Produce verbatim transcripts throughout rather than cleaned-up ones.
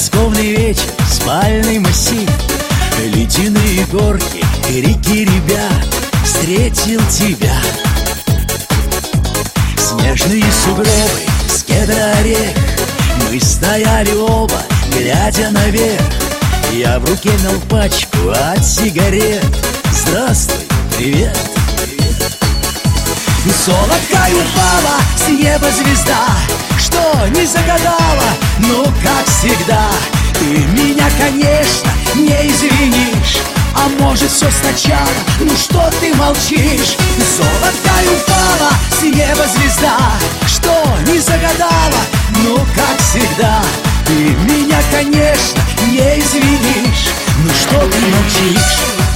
Подмосковный вечер, спальный массив, ледяные горки, крики ребят. Встретил тебя. Снежные сугробы с кедра орех. Мы стояли оба, глядя наверх. Я в руке мял пачку от сигарет. Здравствуй, привет. Золотая упала с неба звезда, что не загадала, ну как всегда. Ты меня, конечно, не извинишь. А может, все сначала, ну что ты молчишь? Золотая упала с неба звезда, что не загадала, ну как всегда. Ты меня, конечно, не извинишь. Ну что ты молчишь?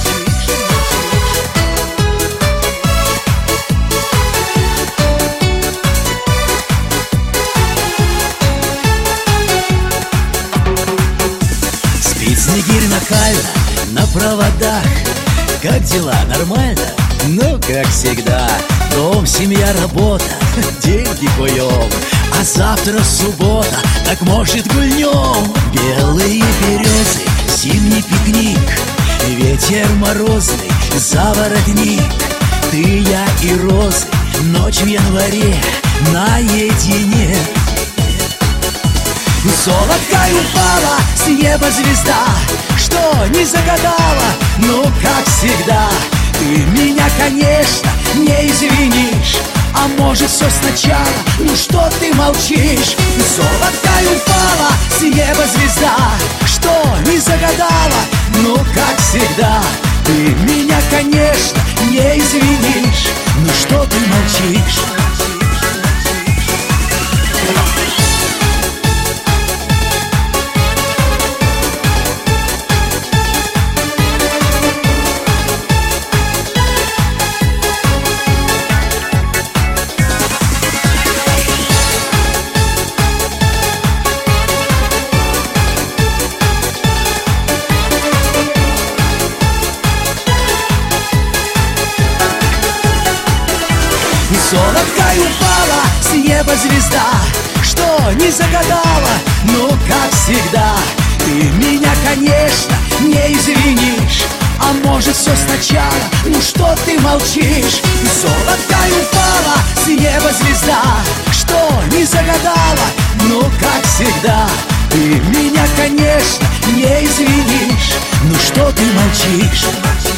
Снегирь нахально на проводах. Как дела? Нормально? Ну, как всегда. Дом, семья, работа, деньги куем. А завтра суббота, так может гульнем. Белые березы, зимний пикник, ветер морозный, заворотник. Ты, я и розы, ночь в январе наедине. Золотая упала с неба звезда, что не загадала, ну как всегда. Ты меня, конечно, не извинишь. А может, все сначала, ну что ты молчишь? Золотая упала с неба звезда, что не загадала, ну как всегда. Ты меня, конечно, не извинишь. Ну что ты молчишь? Золотая упала с неба звезда, что не загадала, ну как всегда. Ты меня, конечно, не извинишь. А может, все сначала, ну что ты молчишь? Золотая упала с неба звезда, что не загадала, ну как всегда. Ты меня, конечно, не извинишь. Ну что ты молчишь?